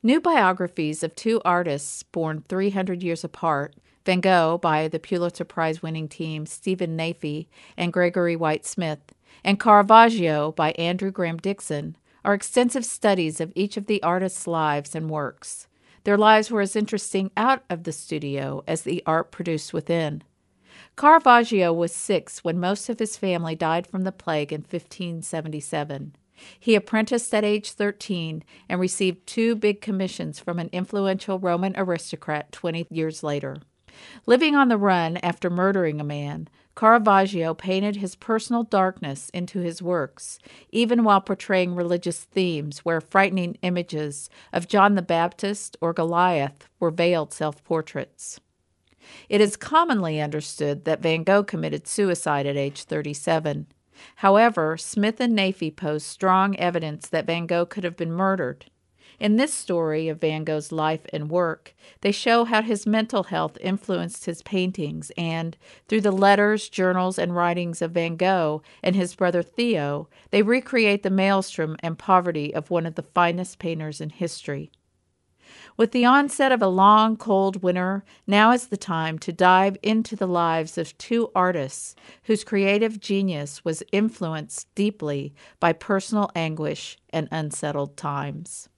New biographies of two artists born 300 years apart, Van Gogh by the Pulitzer Prize-winning team Stephen Nafee and Gregory White Smith, and Caravaggio by Andrew Graham Dixon, are extensive studies of each of the artists' lives and works. Their lives were as interesting out of the studio as the art produced within. Caravaggio was 6 when most of his family died from the plague in 1577. He apprenticed at age 13 and received 2 big commissions from an influential Roman aristocrat 20 years later. Living on the run after murdering a man, Caravaggio painted his personal darkness into his works, even while portraying religious themes where frightening images of John the Baptist or Goliath were veiled self-portraits. It is commonly understood that Van Gogh committed suicide at age 37. However, Smith and Nafee post strong evidence that Van Gogh could have been murdered. In this story of Van Gogh's life and work, they show how his mental health influenced his paintings and, through the letters, journals, and writings of Van Gogh and his brother Theo, they recreate the maelstrom and poverty of one of the finest painters in history. With the onset of a long, cold winter, now is the time to dive into the lives of two artists whose creative genius was influenced deeply by personal anguish and unsettled times.